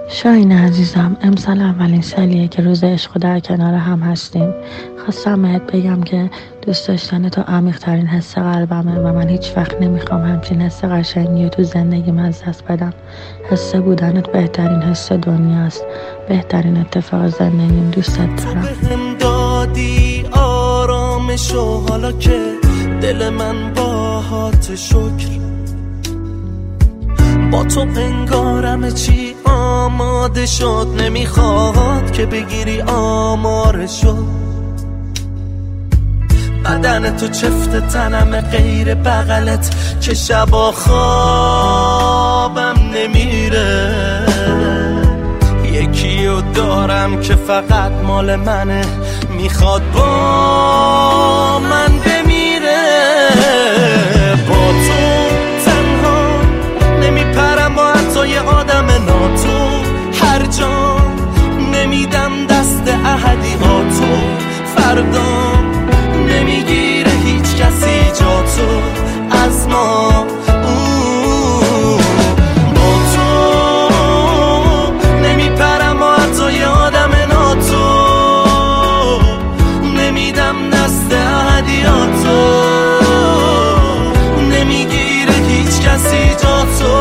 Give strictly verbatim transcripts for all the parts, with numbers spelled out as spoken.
شاهین عزیزم، امسال اولین سالیه که روز عشق در کنار هم هستیم. خواستم بهت بگم که دوست داشتن تو عمیق ترین حس قلبمه و من هیچ وقت نمیخوام همچین حس قشنگی تو زندگیم از دست بدم. حس بودنت بهترین حس دنیاست، بهترین اتفاق زندگیم. دوستت دارم. تو بهم دادی آرامشو، حالا که دل من باهات شکر. با تو انگارم چی آماده شد، نمیخواد که بگیری آمارشو. بدن تو چفت تنم غیر بغلت که شبا خوابم نمیره. یکیو دارم که فقط مال منه، میخواد با من بمیره. با تو تنها نمیپرم و حتی یه آدم ناتو، هر جا نمیدم دست احدیاتو. فردا نمیگیره هیچ کسی جاتو از ما. با تو نمیپرم و حتی یه آدم ناتو، نمیدم دست احدیاتو. نمیگیره هیچ کسی جاتو.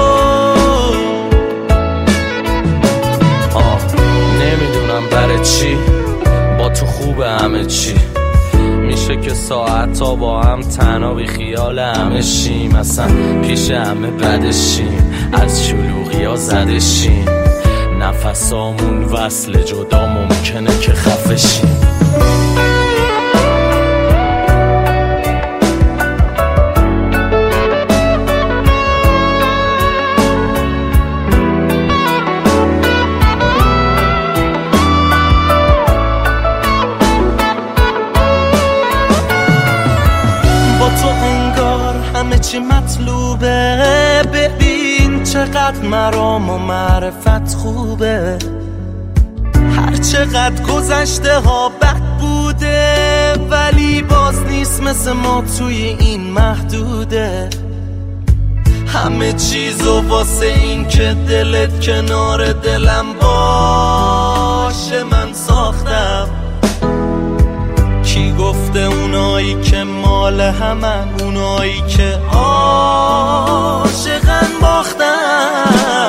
آه نمیدونم برای چی با تو خوبه همه چی. میشه که ساعت ها با هم تنها بی خیال همه شیم، اصلا پیش همه بدشیم، از شلوغی ها زدشیم. نفسامون وصل جدا ممکنه که خفه شیم. همه چی مطلوبه، ببین چقدر مرام و معرفت خوبه. هر چقدر گذشته ها بد بوده، ولی باز نیست مثل ما توی این محدوده. همه چیزو واسه این که دلت کنار دلم باشه من ساختم. کی گفته اونایی که مال همن، اونایی که عاشقن باختن.